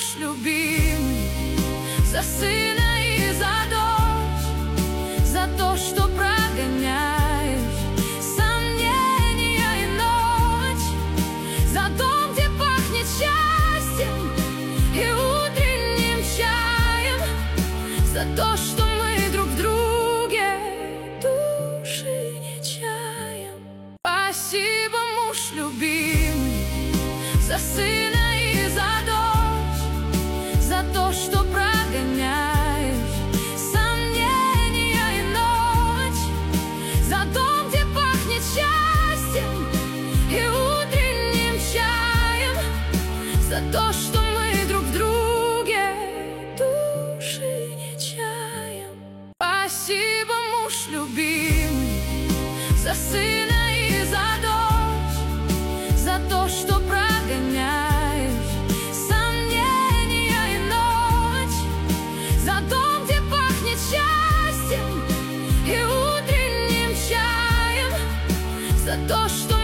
муж любимый, за сына и за дочь, за то, что прогоняешь сомнения и ночь, за дом, где пахнет счастьем и утренним чаем, за то, что мы друг в друге души не чаем. Спасибо, муж любимый, за сына и за дочь, за то, что прогоняешь сомнения и ночь, за дом, где пахнет счастьем и утренним чаем, за то, что мы друг в друге души не чаем. Спасибо, муж любимый, за сына и за дочь, за то, что прогоняешь сомнения и ночь, за дом, где пахнет счастьем и утренним чаем, за то, что